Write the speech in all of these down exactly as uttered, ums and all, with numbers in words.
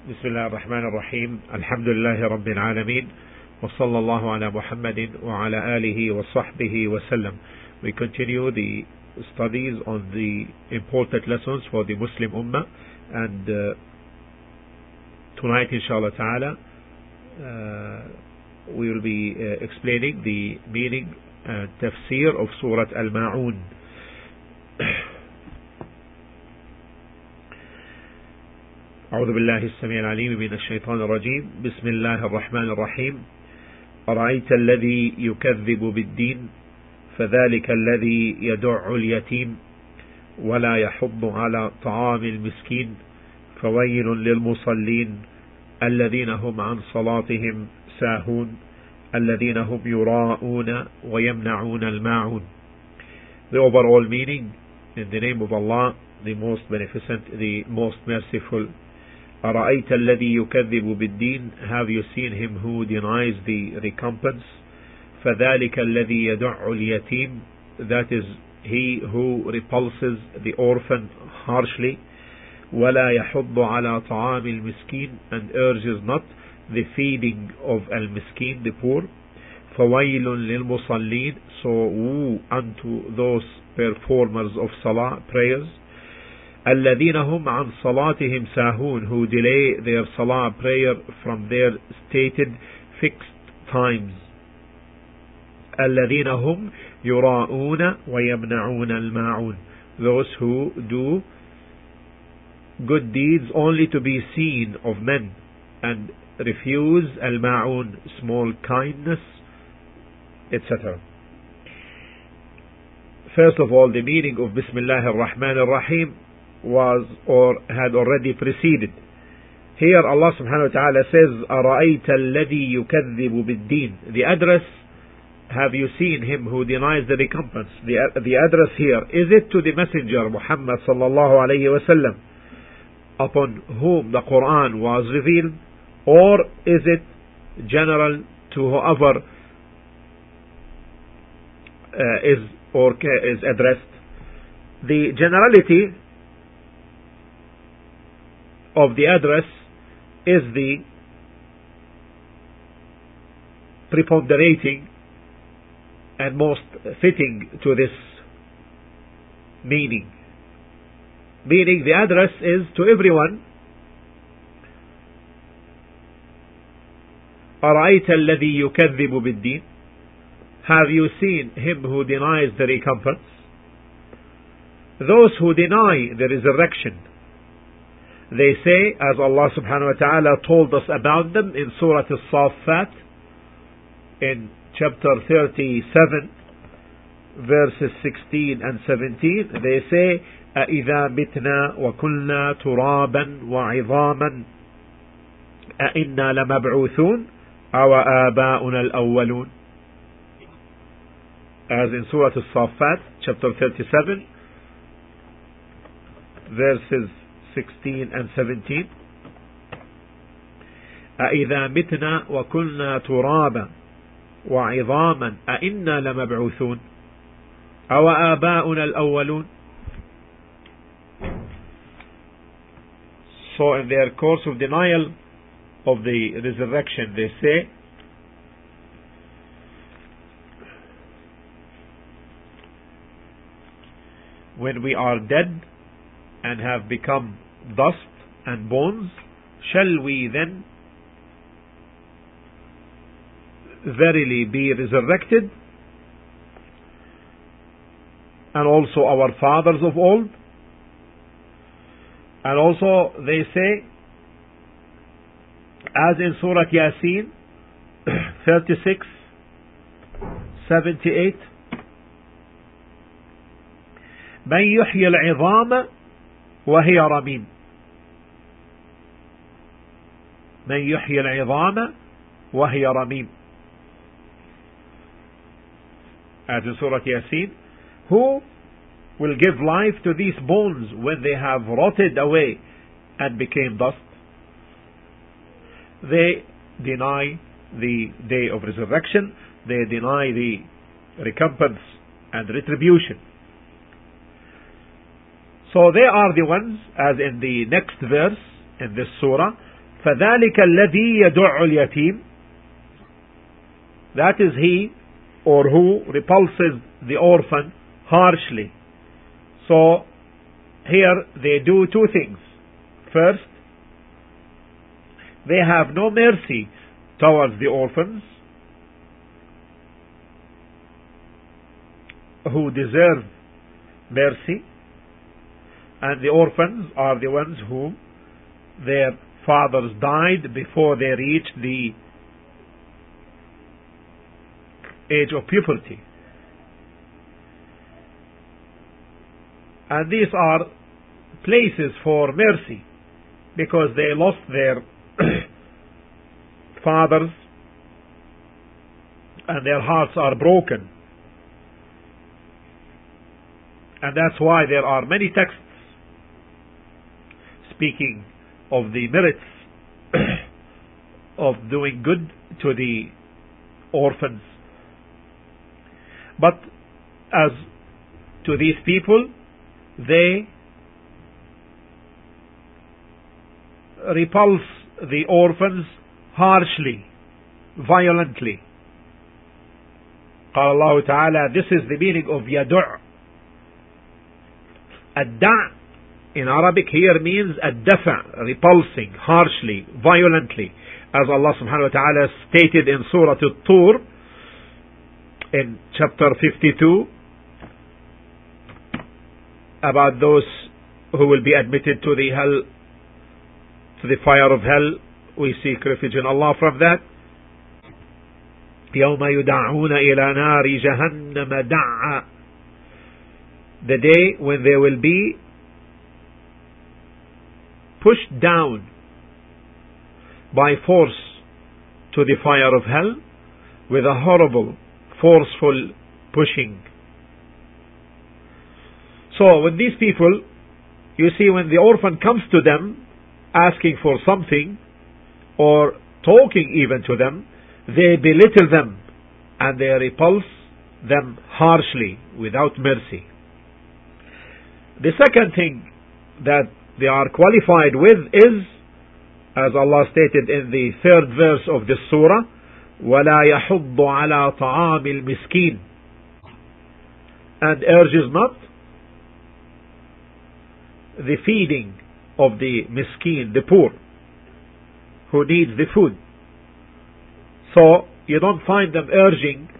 بسم الله الرحمن الرحيم الحمد لله رب العالمين وصلى الله على محمد وعلى آله وصحبه وسلم. We continue the studies on the important lessons for the Muslim Ummah, and uh, tonight inshallah ta'ala uh, we will be uh, explaining the meaning and tafsir of Surah Al-Ma'un. أعوذ بالله السميع العليم من الشيطان الرجيم. بسم الله الرحمن الرحيم. أرأيت الذي يكذب بالدين فذلك الذي يدع اليتيم ولا يحض على طعام المسكين فويل للمصلين الذين هم عن صلاتهم ساهون الذين هم يراءون ويمنعون الماعون. The overall meaning, in the name of Allah, the most beneficent, the most merciful. أرأيت الذي يكذب بالدين, have you seen him who denies the recompense? فذلك الذي يدع اليتيم, that is he who repulses the orphan harshly. ولا يحض على طعام المسكين, and urges not the feeding of al-miskin, the poor. فويل للمصلين, so woe unto those performers of salah, prayers. الذين هم عن صلاتهم ساهون, who delay their salah prayer from their stated fixed times. الذين هم يراءون ويمنعون الماعون, those who do good deeds only to be seen of men and refuse al-ma'un, small kindness, et cetera. First of all, the meaning of Bismillah ar-Rahman ar-Rahim was or had already preceded. Here Allah subhanahu wa ta'ala says, أَرَأَيْتَ الَّذِي يُكَذِّبُ بِالدِّينِ. The address, have you seen him who denies the recompense? The, the address here, is it to the messenger Muhammad sallallahu alayhi wa sallam, upon whom the Quran was revealed, or is it general to whoever uh, is or is addressed? The generality of the address is the preponderating and most fitting to this meaning. Meaning the address is to everyone. أرأيت الذي يكذب بالدين, have you seen him who denies the recompense? Those who deny the resurrection, they say, as Allah subhanahu wa ta'ala told us about them in Surah As-Saffat in chapter thirty-seven verses sixteen and seventeen, they say, أَإِذَا مِتْنَا وَكُلْنَا تُرَابًا وَعِظَامًا أَإِنَّا لَمَبْعُوثُونَ أَوَ آبَاؤُنَا الْأَوَّلُونَ. As in Surah As-Saffat chapter thirty-seven verses sixteen and seventeen. أَإِذَا مِتْنَا وَكُلْنَا تُرَابًا وَعِظَامًا أَإِنَّا لَمَبْعُوثُونَ أَوَ آبَاؤُنَا الْأَوَّلُونَ. So in their course of denial of the resurrection, they say, when we are dead and have become dust and bones, shall we then verily be resurrected? And also our fathers of old. And also they say, as in Surah Yasin thirty-six seventy-eight, من يحيي العظام وهي رميم. من يحيي العظام وهي رميم. As in Surah Yasin, who will give life to these bones when they have rotted away and became dust? They deny the day of resurrection. They deny the recompense and retribution. So they are the ones, as in the next verse in this surah, فذلك الذي يدع اليتيم, that is he or who repulses the orphan harshly. So here they do two things. First, they have no mercy towards the orphans who deserve mercy, and the orphans are the ones whom their fathers died before they reached the age of puberty. And these are places for mercy because they lost their fathers and their hearts are broken. And that's why there are many texts speaking of the merits of doing good to the orphans. But as to these people, they repulse the orphans harshly, violently. قال الله تعالى, this is the meaning of يدع. الدع in Arabic here means الدفع, repulsing, harshly, violently, as Allah subhanahu wa ta'ala stated in Surah At-Tur in chapter fifty-two about those who will be admitted to the hell, to the fire of hell. We seek refuge in Allah from that. يوم يدعون إلى نار جهنم دعا, the day when they will be pushed down by force to the fire of hell with a horrible, forceful pushing. So when these people, you see, when the orphan comes to them asking for something or talking even to them, they belittle them and they repulse them harshly without mercy. The second thing that they are qualified with is, as Allah stated in the third verse of this surah, وَلَا يَحُضُّ عَلَى طَعَامِ الْمِسْكِينِ, and urges not the feeding of the miskin, the poor, who needs the food. So you don't find them urging,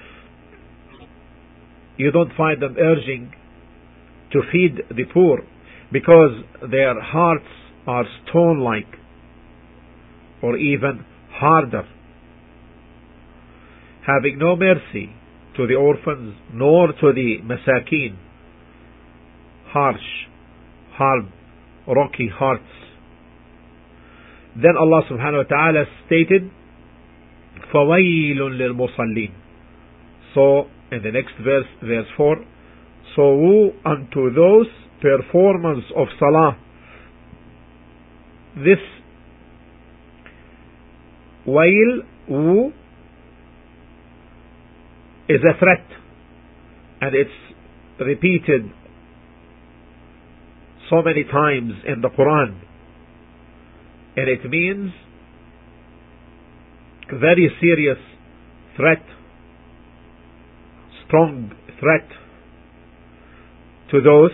you don't find them urging to feed the poor, because their hearts are stone-like or even harder, having no mercy to the orphans nor to the masakin, harsh, hard, rocky hearts. Then Allah subhanahu wa ta'ala stated, فَوَيْلٌ لِلْمُصَلِّينَ. So in the next verse, verse four, so woe unto those performance of salah. This wail, woe, is a threat, and it's repeated so many times in the Quran, and it means very serious threat, strong threat to those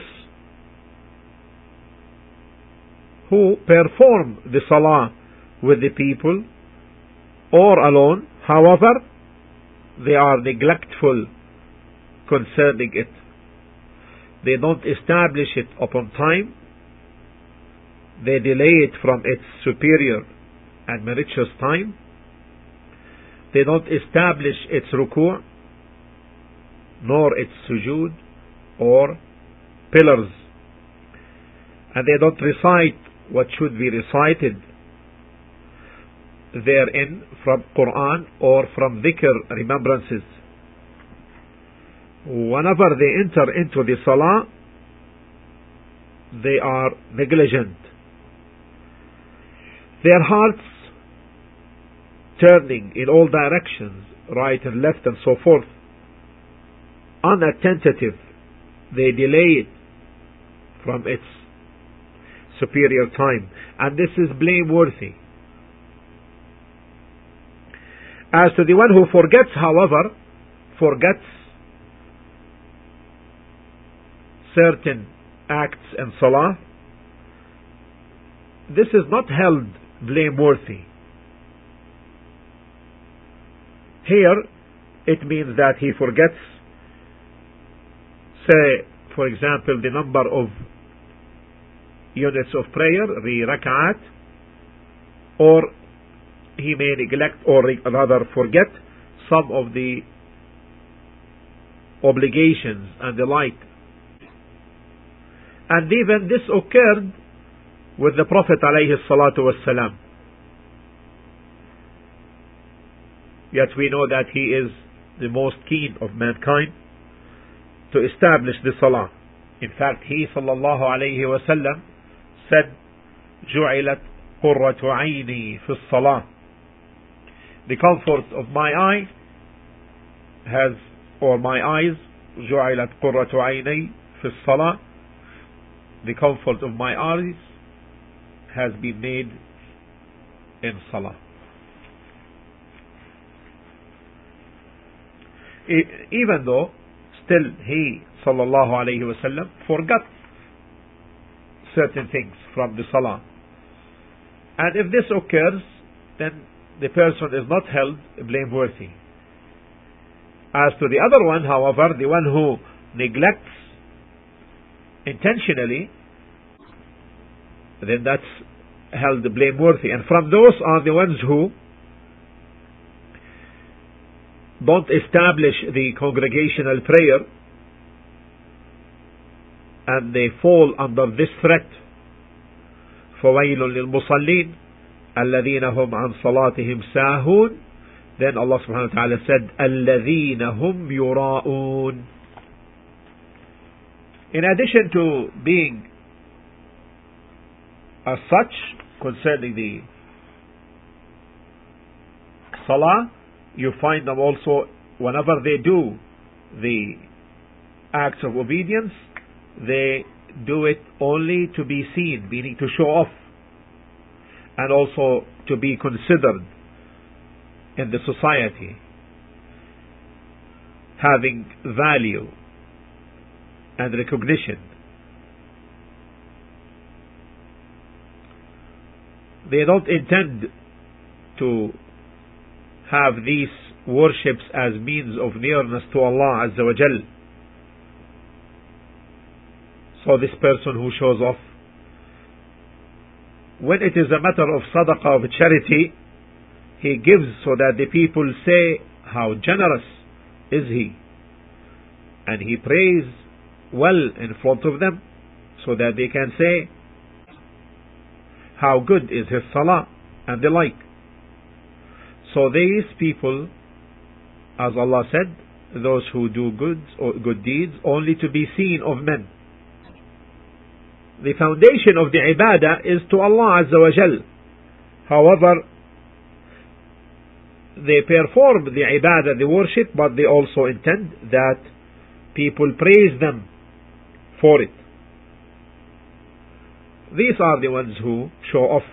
who perform the salah with the people or alone. However, they are neglectful concerning it. They don't establish it upon time. They delay it from its superior and meritorious time. They don't establish its ruku' nor its sujood or pillars. And they don't recite what should be recited therein from Quran or from dhikr, remembrances. Whenever they enter into the salah, they are negligent. Their hearts turning in all directions, right and left and so forth, unattentive. They delay it from its superior time, and this is blameworthy As to the one who forgets, however, forgets certain acts in salah, this is not held blameworthy. Here, it means that he forgets, say, for example, the number of units of prayer, the rak'at, or he may neglect or rather forget some of the obligations and the like. And even this occurred with the Prophet alayhi salatu wassalam. Yet we know that he is the most keen of mankind to establish the salah. In fact, he sallallahu alayhi wasallam said, "Ju'ilat qurratu ayni fi salah." The comfort of my eye has, or my eyes, ju'ilat qurratu ayni fi salah. The comfort of my eyes has been made in salah. Even though still he sallallahu alayhi wasallam forgot certain things from the salah. And if this occurs, then the person is not held blameworthy. As to the other one, however, the one who neglects intentionally, then that's held blameworthy. And from those are the ones who don't establish the congregational prayer, and they fall under this threat. فَوَيْلٌ لِلْمُصَلِّينَ الَّذِينَ هُمْ عَنْ صَلَاتِهِمْ سَاهُونَ. Then Allah subhanahu wa ta'ala said, الَّذِينَ هُمْ يُرَاءُونَ. In addition to being as such concerning the salah, you find them also, whenever they do the acts of obedience, they do it only to be seen, meaning to show off, and also to be considered in the society, having value and recognition. They don't intend to have these worships as means of nearness to Allah Azza wa Jal. So this person who shows off, when it is a matter of sadaqah, of charity, he gives so that the people say, how generous is he, and he prays well in front of them, so that they can say how good is his salah and the like. So these people, as Allah said, those who do good or good deeds only to be seen of men. The foundation of the ibadah is to Allah Azza wa Jal. However, they perform the ibadah, the worship, but they also intend that people praise them for it. These are the ones who show off.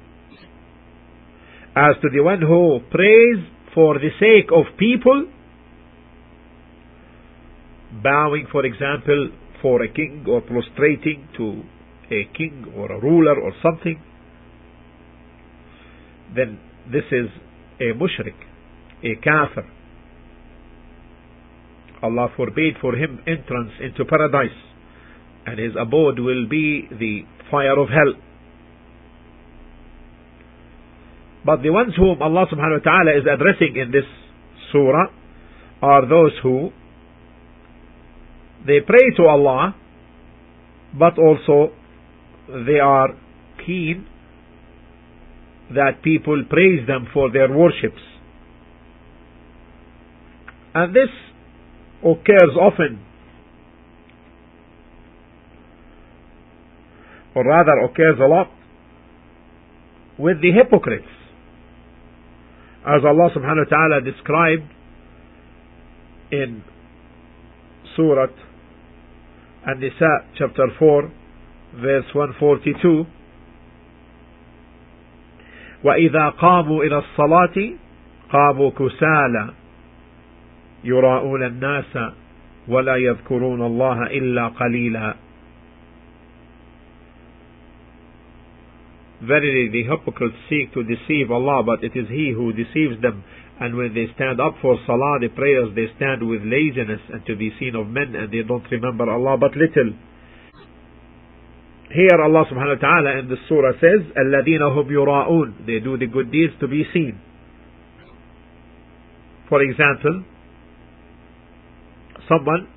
As to the one who prays for the sake of people, bowing, for example, for a king, or prostrating to a king or a ruler or something, then this is a mushrik, a kafir. Allah forbade for him entrance into paradise, and his abode will be the fire of hell. But the ones whom Allah subhanahu wa ta'ala is addressing in this surah are those who they pray to Allah, but also they are keen that people praise them for their worships. And this occurs often, or rather occurs a lot, with the hypocrites, as Allah subhanahu wa ta'ala described in Surah An-Nisa chapter four verse one forty-two. وَإِذَا قَامُوا إِلَى الصَّلَاةِ قاموا كسالى يراءون الناس ولا يذكرون الله إلا قليلا. Verily the hypocrites seek to deceive Allah, but it is He who deceives them. And when they stand up for salah, the prayers, they stand with laziness and to be seen of men, and they don't remember Allah but little. Here Allah subhanahu wa ta'ala in the surah says, الَّذِينَ هُمْ يُرَاءُونَ, they do the good deeds to be seen. For example, someone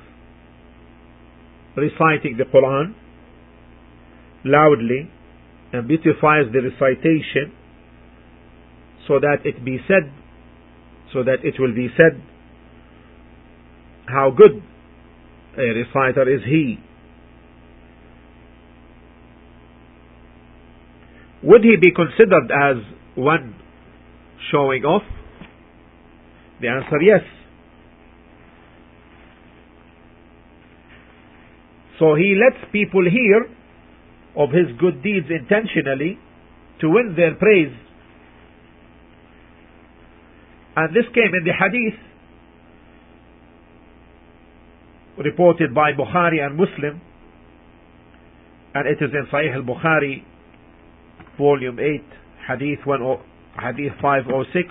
reciting the Quran loudly and beautifies the recitation so that it be said, so that it will be said how good a reciter is he. Would he be considered as one showing off? The answer, yes. So he lets people hear of his good deeds intentionally to win their praise. And this came in the hadith reported by Bukhari and Muslim, and it is in Sahih al-Bukhari, volume eight, hadith one, hadith five oh six.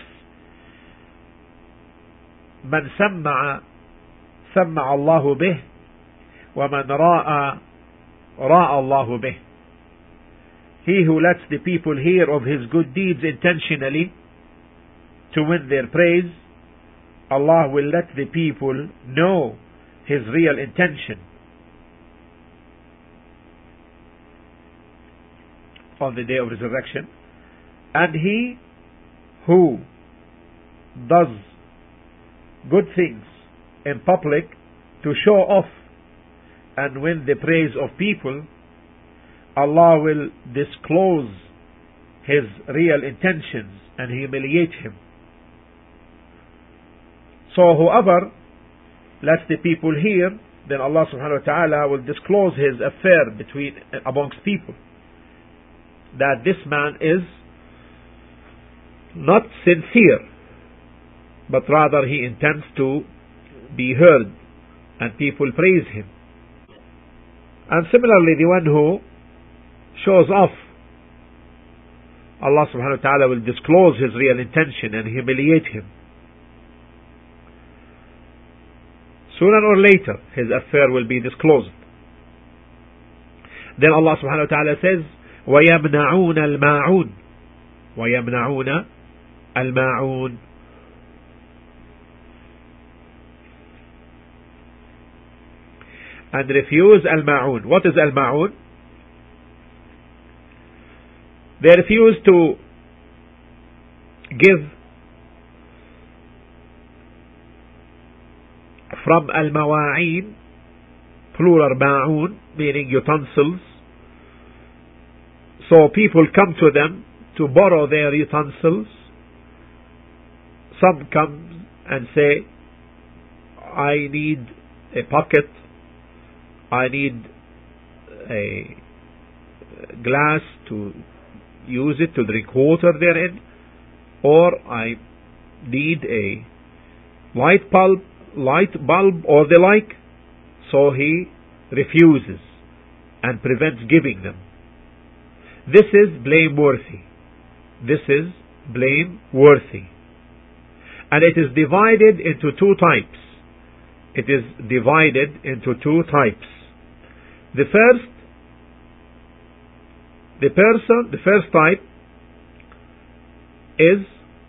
من سمع سمع الله به ومن راء راء الله به. He who lets the people hear of his good deeds intentionally to win their praise, Allah will let the people know his real intention on the day of resurrection. And he who does good things in public to show off and win the praise of people, Allah will disclose his real intentions and humiliate him. So whoever lets the people hear, then Allah subhanahu wa ta'ala will disclose his affair between amongst people, that this man is not sincere, but rather he intends to be heard and people praise him. And similarly, the one who shows off, Allah subhanahu wa ta'ala will disclose his real intention and humiliate him. Sooner or later, his affair will be disclosed. Then Allah subhanahu wa ta'ala says, وَيَمْنَعُونَ الْمَاعُونَ وَيَمْنَعُونَ الْمَاعُونَ. And refuse al-ma'un. What is al-ma'un? They refuse to give from al-mawa'in, plural ma'un, meaning utensils. So people come to them to borrow their utensils. Some come and say, I need a bucket, I need a glass to use it to drink water therein, or I need a light bulb, light bulb or the like. So he refuses and prevents giving them. This is blameworthy. This is blameworthy. And it is divided into two types. It is divided into two types. The first, the person, the first type is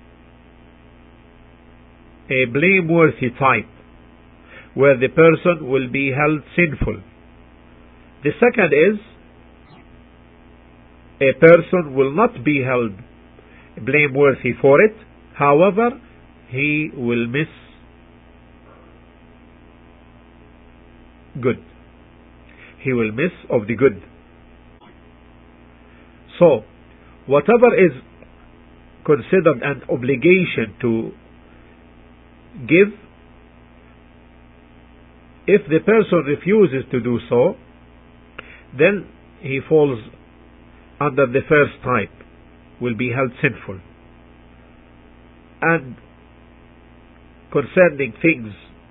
a blameworthy type, where the person will be held sinful. The second is a person will not be held blameworthy for it, however, he will miss good. He will miss of the good. So, whatever is considered an obligation to give, if the person refuses to do so, then he falls under the first type, will be held sinful. And concerning things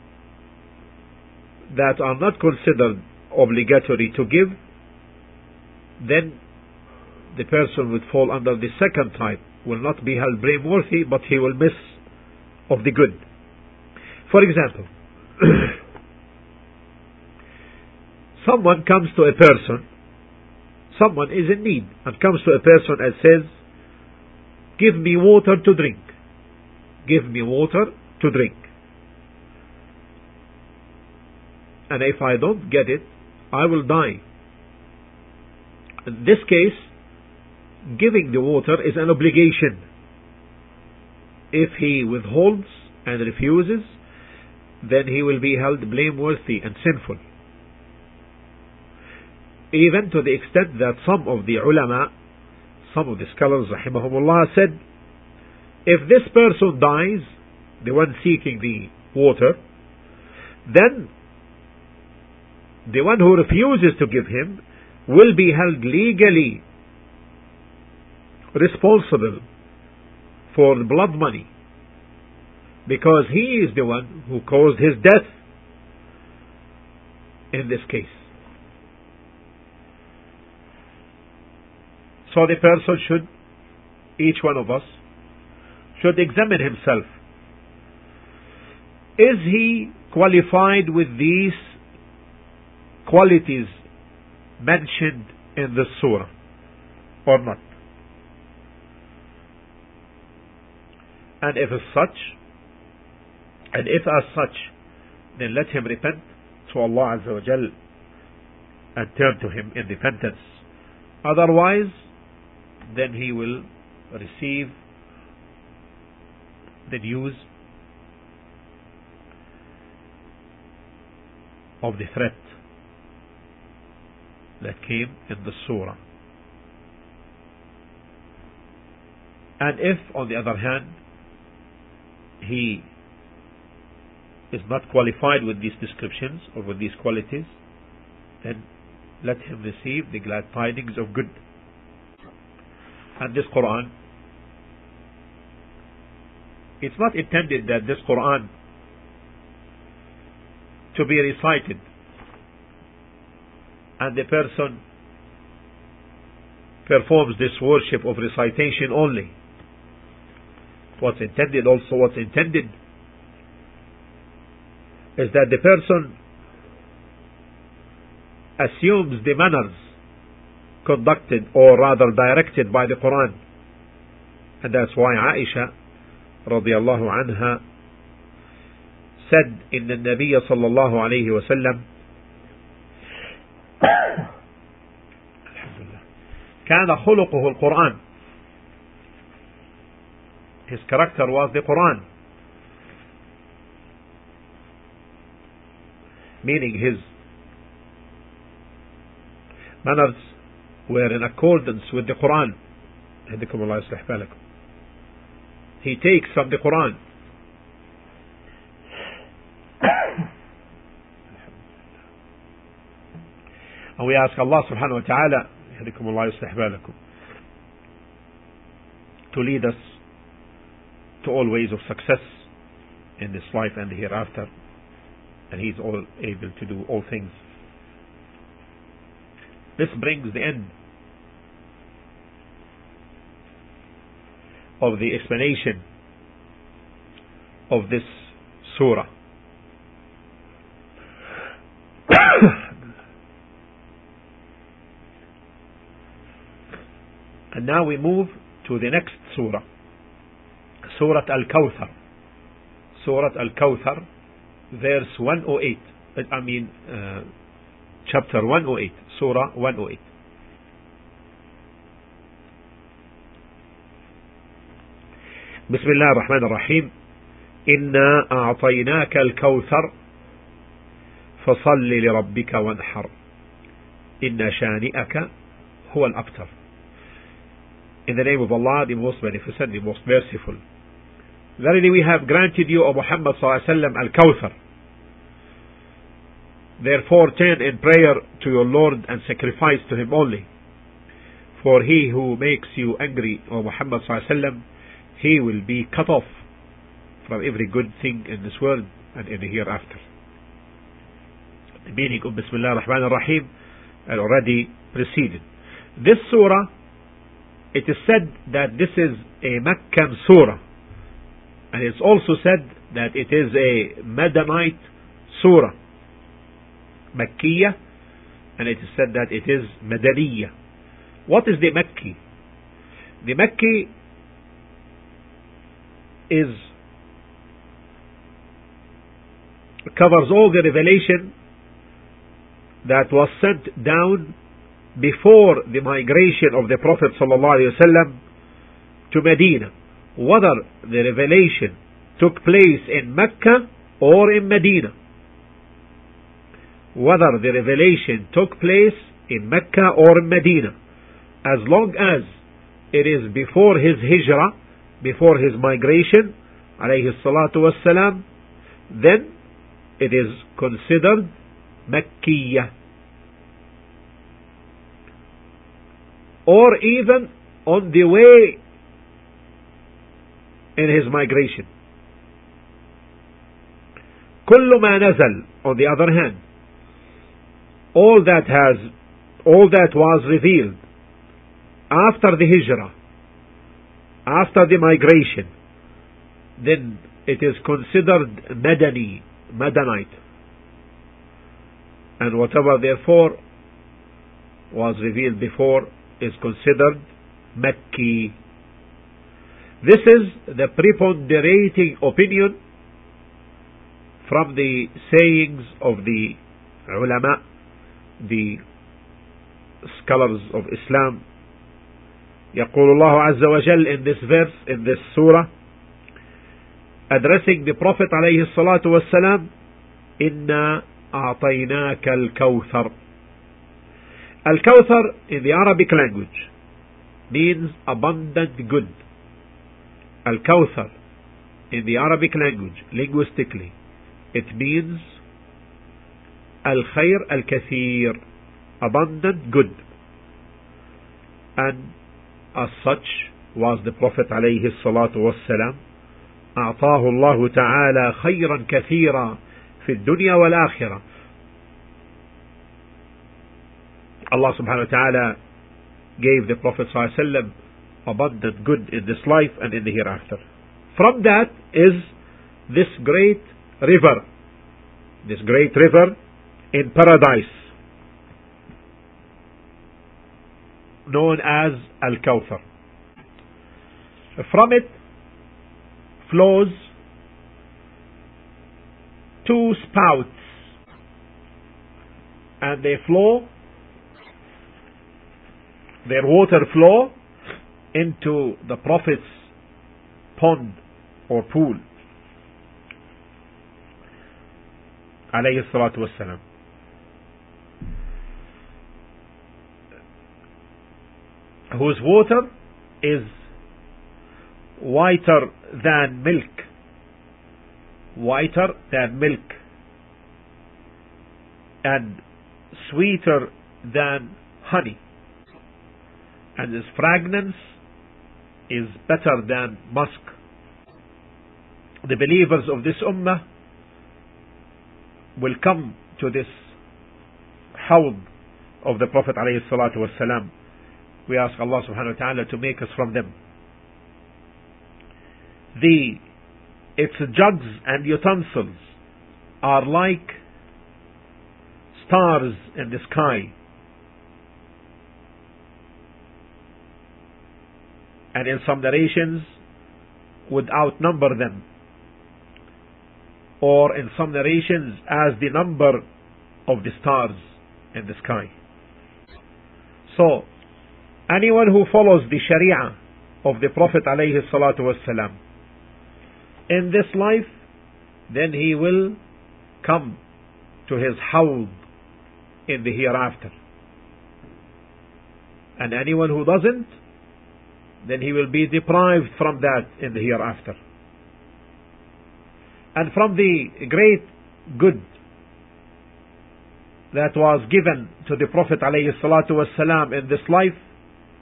that are not considered obligatory to give, then the person would fall under the second type, will not be held blameworthy, but he will miss of the good. For example, someone comes to a person, someone is in need, and comes to a person and says, give me water to drink. Give me water to drink. And if I don't get it, I will die. In this case, giving the water is an obligation. If he withholds and refuses, then he will be held blameworthy and sinful. Even to the extent that some of the ulama, some of the scholars, rahimahumullah, said, if this person dies, the one seeking the water, then the one who refuses to give him will be held legally responsible for the blood money, because he is the one who caused his death in this case. So the person should, each one of us, should examine himself. Is he qualified with these qualities mentioned in the surah or not? And if as such, and if as such, then let him repent to Allah Azza wa Jal and turn to Him in repentance. Otherwise, then he will receive the news of the threat that came in the surah. And if, on the other hand, he is not qualified with these descriptions or with these qualities, then let him receive the glad tidings of good. And this Quran, it's not intended that this Quran to be recited and the person performs this worship of recitation only. What's intended also, what's intended is that the person assumes the manners conducted or rather directed by the Quran. And that's why Aisha radiallahu anha said in the Nabi sallallahu alayhi wa sallam, كان خلقه القرآن, his character was the Quran, meaning his manners were in accordance with the Quran. He takes from the Quran. And we ask Allah subhanahu wa ta'ala to lead us to all ways of success in this life and the hereafter, and He is all able to do all things. This brings the end of the explanation of this surah. And now we move to the next surah, Surah Al-Kawthar. Surah Al-Kawthar, verse one oh eight. I mean, uh, chapter one oh eight, Surah one oh eight. بسم الله الرحمن الرحيم. إنا أعطيناك الكوثر فصل لربك وانحر إن شانئك هو الأبتر. In the name of Allah, the most beneficent, the most merciful. Verily we have granted you, O Muhammad sallallahu alaihi wasallam, al-Kawthar. Therefore turn in prayer to your Lord and sacrifice to Him only. For he who makes you angry, O Muhammad sallallahu alaihi wasallam, he will be cut off from every good thing in this world and in the hereafter. The meaning of Bismillah ar-Rahman ar-Rahim had already preceded. This surah, it is said that this is a Meccan surah, and it's also said that it is a Madanite surah, Makkiyah, and it is said that it is Madaniyah. What is the Makki? The Makki is covers all the revelation that was sent down before the migration of the Prophet ﷺ to Medina, whether the revelation took place in Mecca or in Medina. Whether the revelation took place in Mecca or in Medina, as long as it is before his hijrah, before his migration, alayhi salatu wassalam, then it is considered Makkiyah. Or even on the way in his migration. كل ما نزل, on the other hand, all that has, all that was revealed after the hijrah, after the migration, then it is considered Madani, Madanite. And whatever therefore was revealed before is considered Makki. This is the preponderating opinion from the sayings of the ulama, the scholars of Islam. يقول الله عز وجل in this verse, in this surah, addressing the Prophet عليه الصلاة والسلام, إنا أعطيناك الكوثر. Al-Kawthar in the Arabic language means abundant good. Al-Kawthar in the Arabic language, linguistically, it means Al-Khair Al-Kathir, abundant good. And as such was the Prophet عليه الصلاة والسلام. أعطاه الله تعالى خيرا كثيرا في الدنيا والآخرة. Allah subhanahu wa ta'ala gave the Prophet sallallahu alaihi wasallam abundant good in this life and in the hereafter. From that is this great river, this great river in paradise, known as Al-Kawthar. From it flows two spouts, and they flow, their water flow into the Prophet's pond or pool, alayhi salatu wassalam. Whose water is whiter than milk, whiter than milk, and sweeter than honey, and its fragrance is better than musk. The believers of this ummah will come to this hawd of the Prophet alayhi salatu wassalam. We ask Allah subhanahu wa ta'ala to make us from them. The its jugs and utensils are like stars in the sky, and in some narrations would outnumber them, or in some narrations as the number of the stars in the sky. So anyone who follows the Sharia of the Prophet alayhi salatu wassalam in this life, then he will come to his hawd in the hereafter. And anyone who doesn't, then he will be deprived from that in the hereafter. And from the great good that was given to the Prophet alayhi salatu wassalam in this life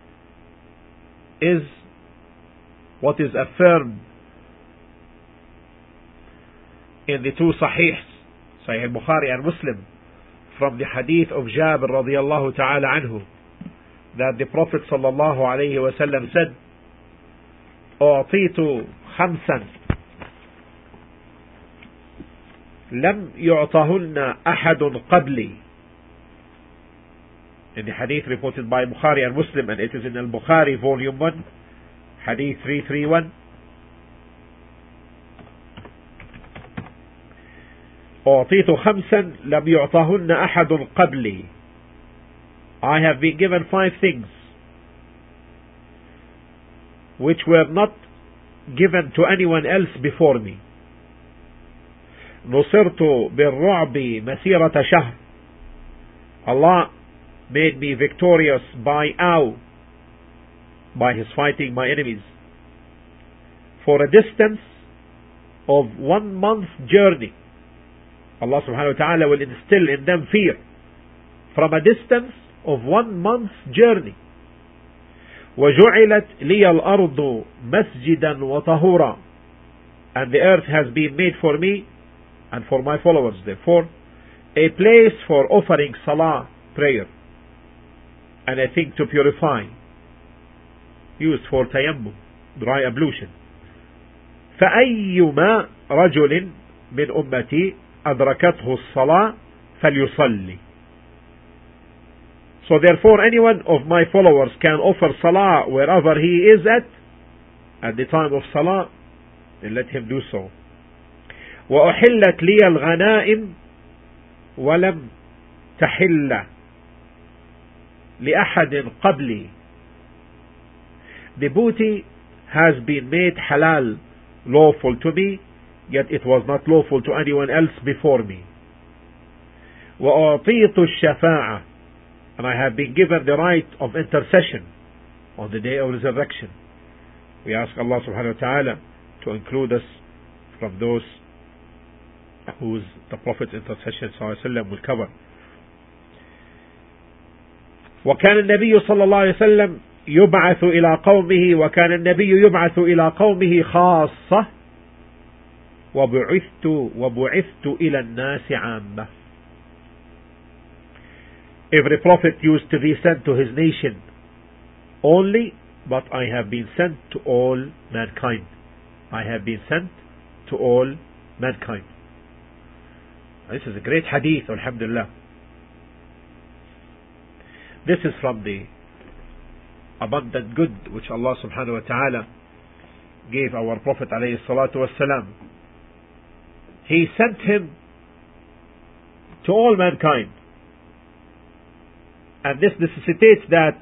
is what is affirmed in the two Sahihs, Sahih Bukhari and Muslim, from the hadith of Jabir radiallahu ta'ala anhu, that the Prophet sallallahu alayhi wa sallam said, أعطيت خمسا لم يعطهن أحد قبلي. In the hadith reported by Bukhari and Muslim, and it is in Al-Bukhari volume one, hadith three thirty-one. أعطيت خمسا لم يعطهن أحد قبلي. I have been given five things which were not given to anyone else before me. نصرت بالرعب مسيرة شهر. Allah made me victorious by awe, by his fighting my enemies, for a distance of one month's journey. Allah subhanahu wa ta'ala will instill in them fear from a distance of one month's journey. وَجُعِلَتْ لِيَ الْأَرْضُ مَسْجِدًا وَطَهُورًا. And the earth has been made for me and for my followers, therefore, a place for offering salah, prayer, and a thing to purify, used for tayammum, dry ablution. فَأَيُّمَا رَجُلٍ مِنْ أُمَّتِي أَدْرَكَتْهُ الصَّلَاةِ فَلْيُصَلِّ. So therefore anyone of my followers can offer salah wherever he is at, at the time of salah, and let him do so. وَأُحِلَّتْ لِيَ الْغَنَائِمْ وَلَمْ تَحِلَّ لِأَحَدٍ قَبْلِي. The booty has been made halal, lawful to me, yet it was not lawful to anyone else before me. وَأُعْطِيتُ الشَّفَاعَةِ. And I have been given the right of intercession on the day of resurrection. We ask Allah subhanahu wa ta'ala to include us from those whose the Prophet's intercession sallallahu alayhi wa sallam will cover. وكان النبي صلى الله عليه وسلم يبعث إلى قومه وكان النبي يبعث إلى قومه خاصة وبعثت وبعثت إلى الناس عامة. Every prophet used to be sent to his nation only, but I have been sent to all mankind. I have been sent to all mankind. This is a great hadith, alhamdulillah. This is from the abundant good which Allah subhanahu wa ta'ala gave our Prophet alayhi salatu wassalam. He sent him to all mankind. And this necessitates that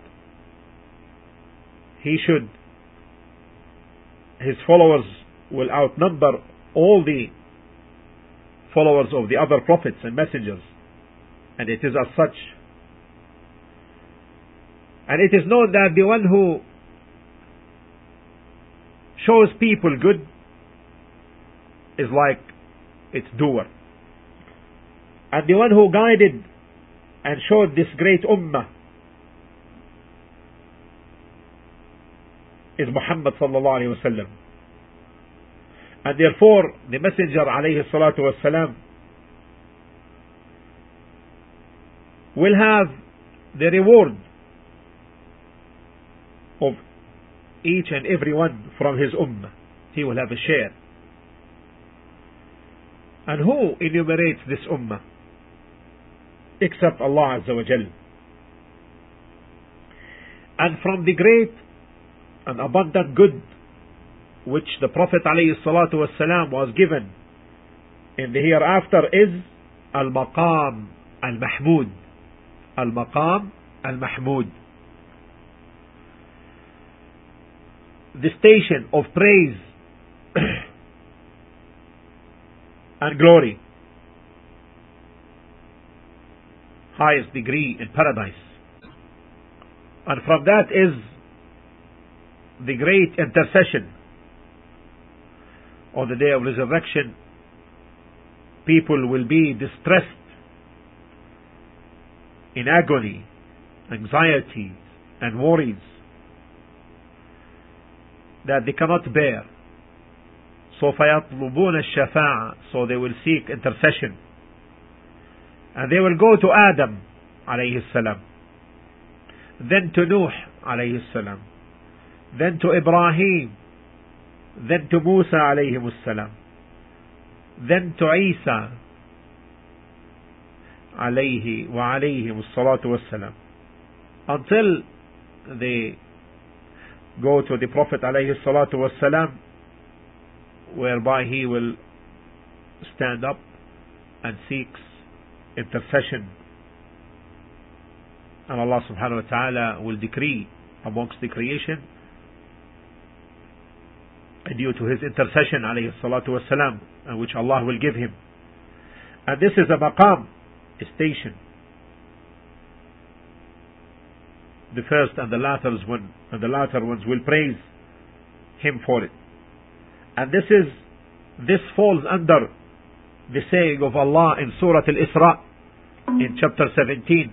he should, his followers will outnumber all the followers of the other prophets and messengers. And it is as such. And it is known that the one who shows people good is like its doer. And the one who guided and showed this great ummah is Muhammad sallallahu alayhi wa sallam. And therefore the Messenger alayhi salatu wa salam will have the reward of each and every one from his ummah. He will have a share. And who enumerates this ummah except Allah Azza wa Jal? And from the great and abundant good which the Prophet alayhi salatu wasalam was given in the hereafter is Al-Maqam Al-Mahmud. Al-Maqam Al-Mahmud. The station of praise and glory, highest degree in paradise. And from that is the great intercession. On the day of resurrection, people will be distressed, in agony, anxiety and worries that they cannot bear. So فَيَطْلُبُونَ الشَّفَاعَةِ, so they will seek intercession. And they will go to Adam alayhi salam, then to Nuh alayhi salam, then to Ibrahim, then to Musa alayhi salam, then to Isa alayhi wa alayhi salatu wassalam, until they go to the Prophet alayhi salatu wassalam, whereby he will stand up and seeks intercession, and Allah subhanahu wa ta'ala will decree amongst the creation due to his intercession alayhi salatu wassalam, and which Allah will give him. And this is a maqam, a station. The first and the latter one and the latter ones will praise him for it. And this is this falls under the saying of Allah in Surah Al-Isra in chapter seventeen,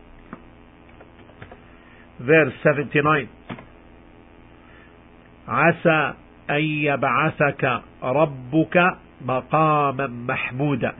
verse seventy-nine. عسى أن يبعثك ربك مقاما محمودا.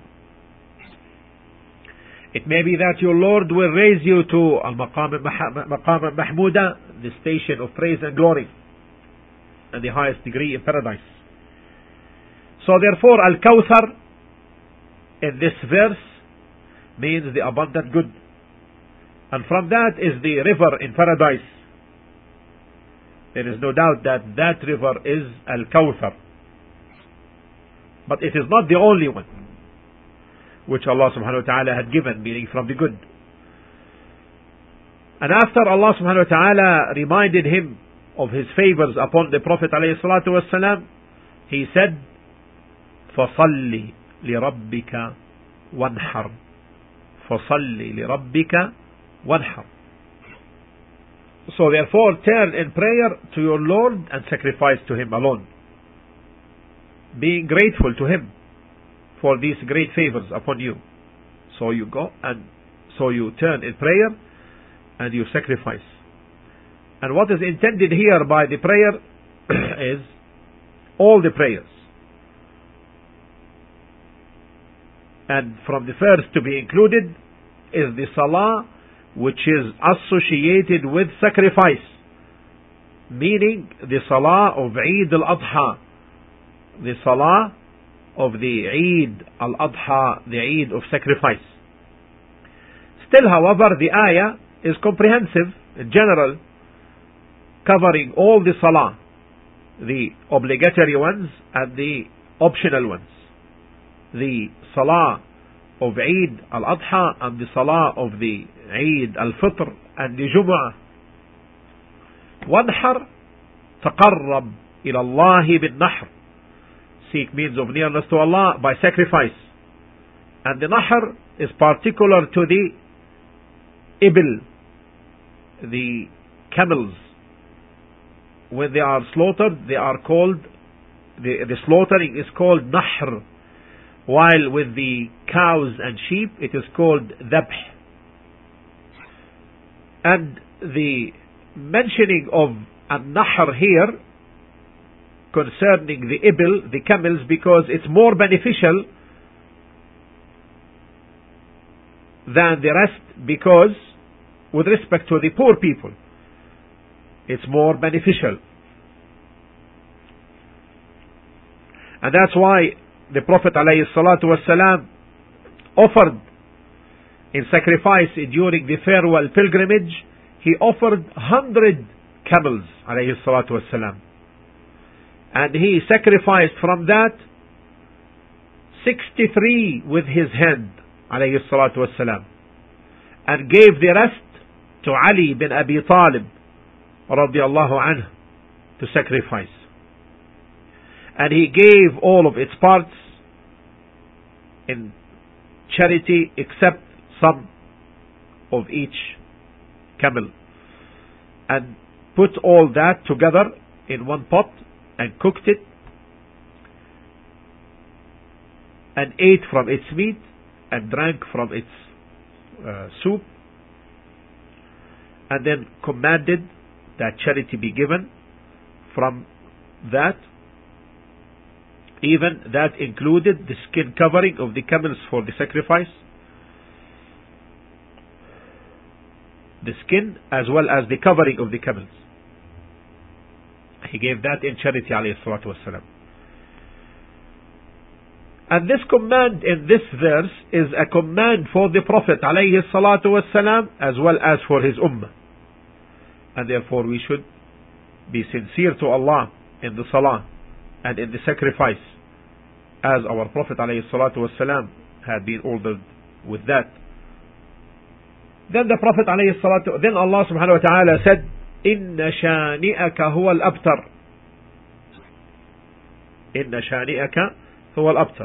It may be that your Lord will raise you to al-maqam al mahmuda, the station of praise and glory, and the highest degree in paradise. So therefore, al-Kawthar in this verse means the abundant good, and from that is the river in paradise. There is no doubt that that river is al-Kawthar, but it is not the only one which Allah subhanahu wa ta'ala had given, meaning from the good. And after Allah subhanahu wa ta'ala reminded him of his favors upon the Prophet alayhi salatu wassalam, he said, فَصَلِّ لِرَبِّكَ وَانْحَرْ فَصَلِّ لِرَبِّكَ وَانْحَرْ. So therefore turn in prayer to your Lord and sacrifice to him alone, being grateful to him for these great favors upon you. So you go and so you turn in prayer and you sacrifice. And what is intended here by the prayer is all the prayers. And from the first to be included is the salah, which is associated with sacrifice, meaning the salah of Eid al-Adha, the salah of the Eid al-Adha, the Eid of sacrifice. Still, however, the ayah is comprehensive, in general, covering all the salah, the obligatory ones and the optional ones, the salah of Eid al-Adha and the salah of the Eid al-Fitr and the Jum'ah. وَانْحَرْ تَقَرَّبْ إِلَى اللَّهِ بِالنَّحْرِ, seek means of nearness to Allah by sacrifice. And the nahr is particular to the ibil, the camels. When they are slaughtered, they are called, the, the slaughtering is called nahr, while with the cows and sheep it is called dhabh. And the mentioning of an-nahr here concerning the ibil, the camels, because it's more beneficial than the rest, because with respect to the poor people it's more beneficial. And that's why the Prophet alayhi salatu wasalam offered in sacrifice during the farewell pilgrimage, he offered hundred camels alayhi salatu wasalam, and he sacrificed from that sixty-three with his hand alayhi salatu wasalam, and gave the rest to Ali bin Abi Talib radiallahu anhu to sacrifice. And he gave all of its parts in charity except some of each camel, and put all that together in one pot and cooked it and ate from its meat and drank from its uh, soup, and then commanded that charity be given from that, Even that included the skin covering of the camels for the sacrifice. The skin as well as the covering of the camels. He gave that in charity, alayhi salatu wassalam. And this command in this verse is a command for the Prophet alayhi salatu wassalam as well as for his ummah. And therefore we should be sincere to Allah in the salah and in the sacrifice, as our Prophet alayhi salatu wassalam had been ordered with that. Then the Prophet alayhi salatu, then Allah subhanahu wa ta'ala said, Inna shani'aka huwa al-abtar. Inna shani'aka huwa al-abtar.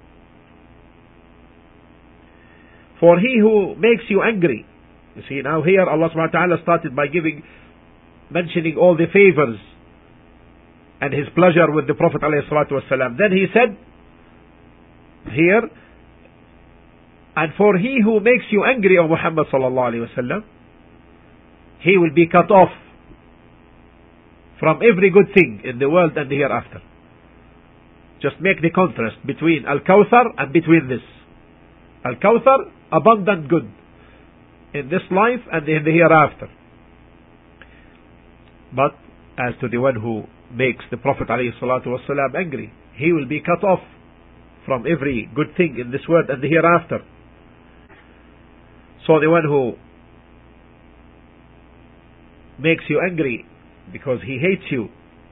For he who makes you angry. You see, now here Allah subhanahu wa ta'ala started by giving, mentioning all the favors and his pleasure with the Prophet alayhi salatu wasalam. Then he said here, and for he who makes you angry, O Muhammad sallallahu alayhi wasallam, he will be cut off from every good thing in the world and the hereafter. Just make the contrast between Al-Kawthar and between this. Al-Kawthar, abundant good in this life and in the hereafter. But as to the one who makes the Prophet ﷺ angry, he will be cut off from every good thing in this world and the hereafter. So the one who makes you angry because he hates you,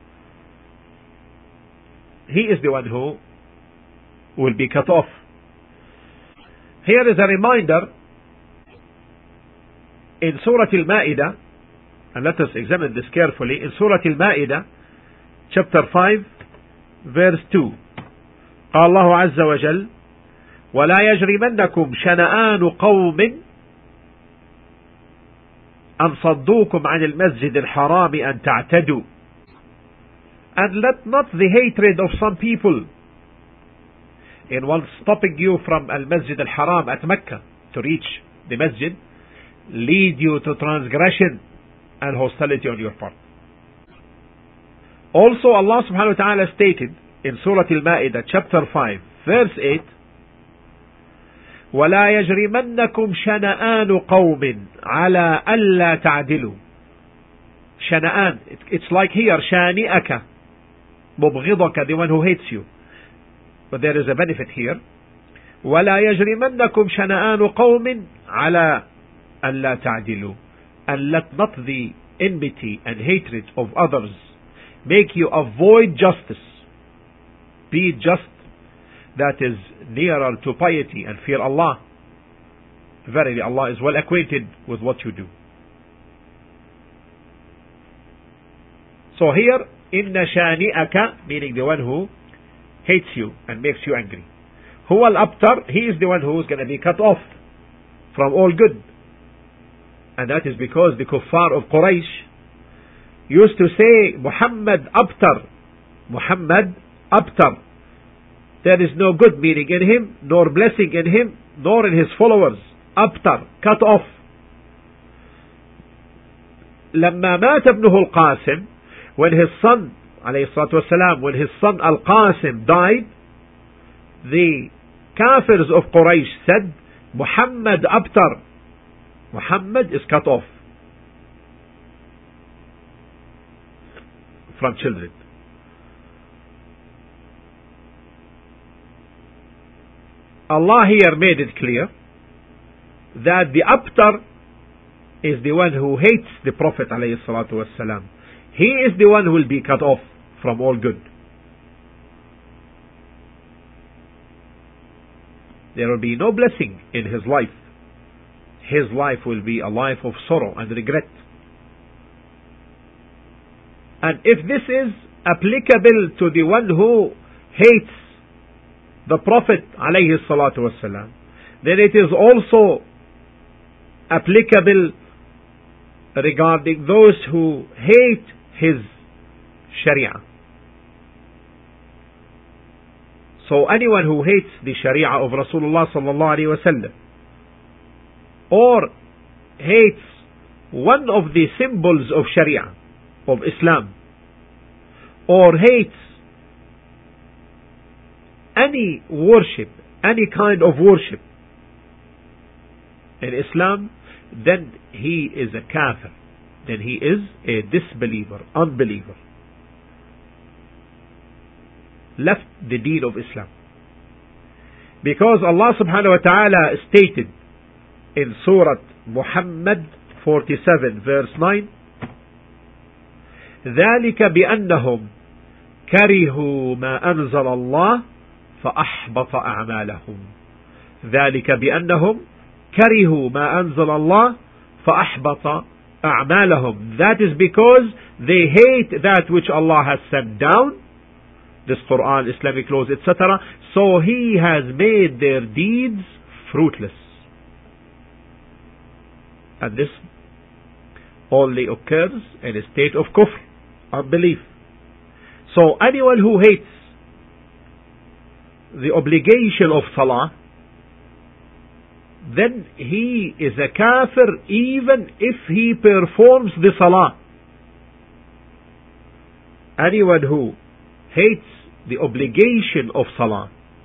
he is the one who will be cut off. Here is a reminder in Surah Al-Ma'idah, and let us examine this carefully. In Surah Al-Ma'idah, chapter five, verse two. قال الله عز وجل ولا يجرمنكم شنآن قوم أن صدوكم عن المسجد الحرام أن تعتدوا. And let not the hatred of some people in one stopping you from Al-Masjid Al-Haram at Mecca to reach the Masjid lead you to transgression and hostility on your part. Also Allah subhanahu wa ta'ala stated in Surah Al-Ma'idah chapter five verse eight, وَلَا يَجْرِمَنَّكُمْ شَنَآنُ قَوْمٍ عَلَىٰ أَلَّا تَعْدِلُوا. Shana'an, it's like here, شَانِئَكَ, مُبْغِضَكَ, the one who hates you. But there is a benefit here. وَلَا يَجْرِمَنَّكُمْ شَنَآنُ قَوْمٍ عَلَىٰ أَلَّا تَعْدِلُوا. And let not the enmity and hatred of others make you avoid justice. Be just, that is nearer to piety and fear Allah. Verily Allah is well acquainted with what you do. So here, inna shani'aka, meaning the one who hates you and makes you angry. Huwa al-abtar, he is the one who is going to be cut off from all good. And that is because the kuffar of Quraysh used to say, Muhammad abtar, Muhammad abtar. There is no good meaning in him, nor blessing in him, nor in his followers. Abtar, cut off. لما مات ابنه القاسم, when his son, alayhi salatu wasalam, when his son Al-Qasim died, the kafirs of Quraysh said, Muhammad abtar. Muhammad is cut off from children. Allah here made it clear that the abtar is the one who hates the Prophet alayhi salatu wassalam. He is the one who will be cut off from all good. There will be no blessing in his life. His life will be a life of sorrow and regret. And if this is applicable to the one who hates the Prophet alayhi salatu wasalam, then it is also applicable regarding those who hate his Sharia. So anyone who hates the Sharia of Rasulullah sallallahu alayhi wasallam, or hates one of the symbols of Sharia, of Islam, or hates any worship, any kind of worship in Islam, then he is a kafir. Then he is a disbeliever, unbeliever. Left the deen of Islam. Because Allah subhanahu wa ta'ala stated in Surah Muhammad forty-seven verse nine, ذلك بأنهم كرهوا ما أنزل الله فأحبط أعمالهم. ذلك بأنهم كرهوا ما أنزل الله فأحبط أعمالهم. That is because they hate that which Allah has sent down, this Quran, Islamic laws, et cetera. So He has made their deeds fruitless. And this only occurs in a state of kufr, unbelief. So anyone who hates the obligation of salah, then he is a kafir even if he performs the salah. Anyone who hates the obligation of salah,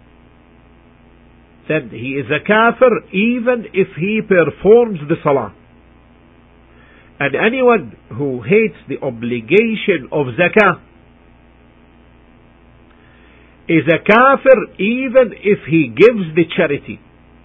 then he is a kafir even if he performs the salah. And anyone who hates the obligation of zakah is a kafir even if he gives the charity.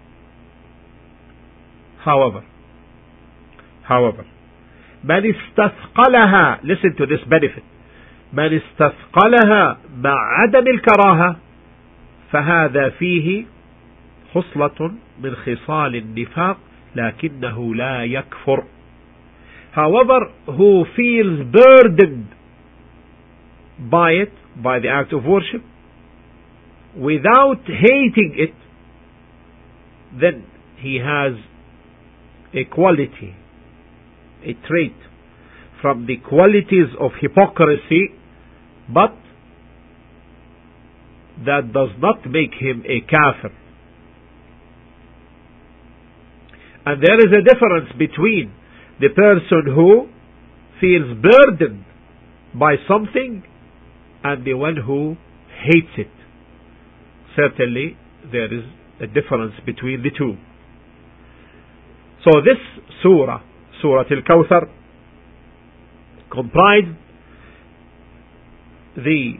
However, however, من استثقلها, listen to this benefit, من استثقلها مع عدم الكراهة فهذا فيه خصلة من خصال النفاق لكنه لا يكفر. However, who feels burdened by it, by the act of worship, without hating it, then he has a quality, a trait from the qualities of hypocrisy, but that does not make him a kafir. And there is a difference between the person who feels burdened by something and the one who hates it. Certainly there is a difference between the two. So this surah, Surah Al-Kawthar, comprised the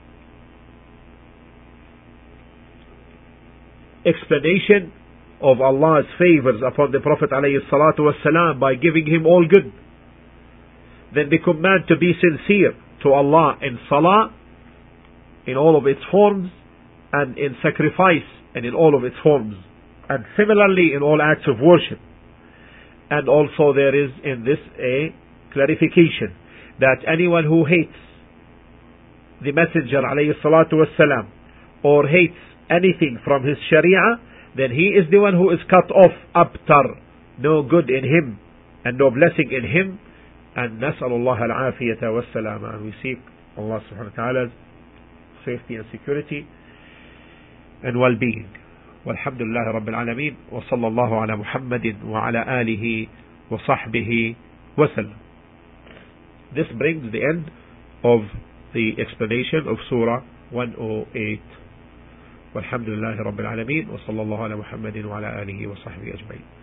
explanation of Allah's favors upon the Prophet ﷺ by giving him all good. Then the command to be sincere to Allah in salah in all of its forms, and in sacrifice and in all of its forms, and similarly in all acts of worship. And also there is in this a clarification that anyone who hates the Messenger ﷺ or hates anything from his Sharia, then he is the one who is cut off, abtar, no good in him and no blessing in him. And nas'alullah al-afiyata wa salama, and we seek Allah subhanahu wa ta'ala's safety and security and well-being. Walhamdulillah Rabbil Alameen, wa sallallahu ala Muhammadin wa ala alihi wa sahbihi wa sallam. This brings the end of the explanation of Surah one oh eight. Walhamdulillah Rabbil Alameen, wa sallallahu ala Muhammadin wa ala alihi wa sahbihi ajma'in.